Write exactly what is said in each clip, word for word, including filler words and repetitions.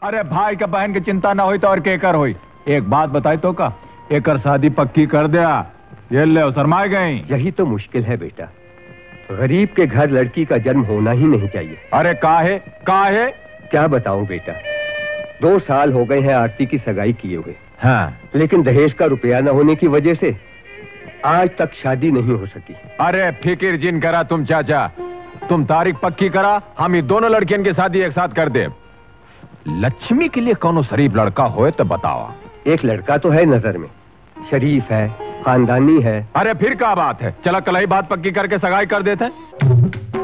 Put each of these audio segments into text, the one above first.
अरे भाई का बहन की चिंता ना हुई तो और केकर हुई। एक बात बताई तो का एकर शादी पक्की कर दिया। ये ले शर्माए गई। यही तो मुश्किल है बेटा, गरीब के घर लड़की का जन्म होना ही नहीं चाहिए। अरे काहे काहे क्या बताऊं बेटा, दो साल हो गए हैं आरती की सगाई किए हुए। हाँ, लेकिन दहेज का रुपया न होने की वजह से आज तक शादी नहीं हो सकी। अरे फिकिर जिन करा तुम चाचा, तुम तारीख पक्की करा, हम ही दोनों लड़कियों की शादी एक साथ कर दे। लक्ष्मी के लिए कौन शरीफ लड़का होए तो बताओ। एक लड़का तो है नजर में, शरीफ है, खानदानी है। अरे फिर क्या बात है, चला कल ही बात पक्की करके सगाई कर देते हैं।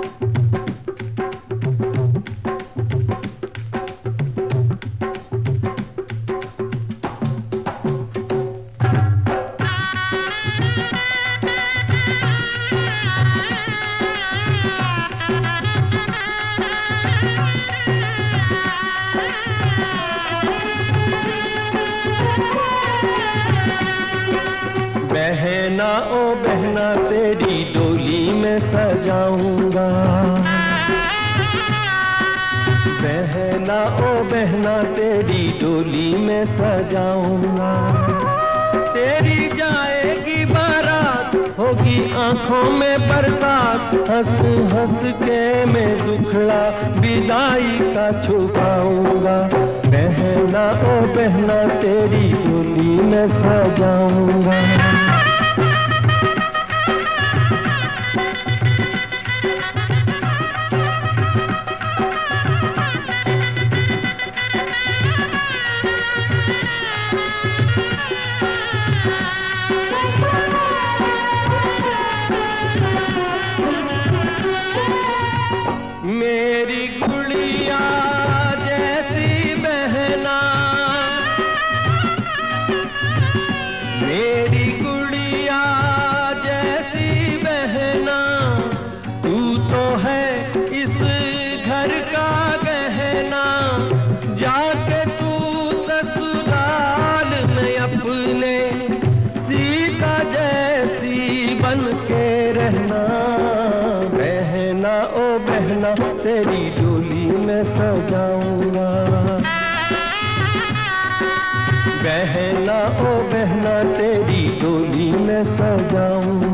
बहना ओ बहना तेरी डोली में सजाऊंगा, बहना ओ बहना तेरी डोली में सजाऊंगा। तेरी जाएगी बारात, होगी आंखों में बरसात, हंस हंस के मैं दुखड़ा विदाई का छुपाऊंगा। बहना ओ बहना तेरी डोली में सजाऊंगा। मेरी गुड़िया जैसी बहना, मेरी गुड़िया जैसी बहना, तू तो है इस घर का गहना। जाके तू ससुराल में अपने सीता जैसी बन के रहना। बहना ओ बहना तेरी डोली में सजाऊंगा, बहना ओ बहना तेरी डोली में सजाऊंगा।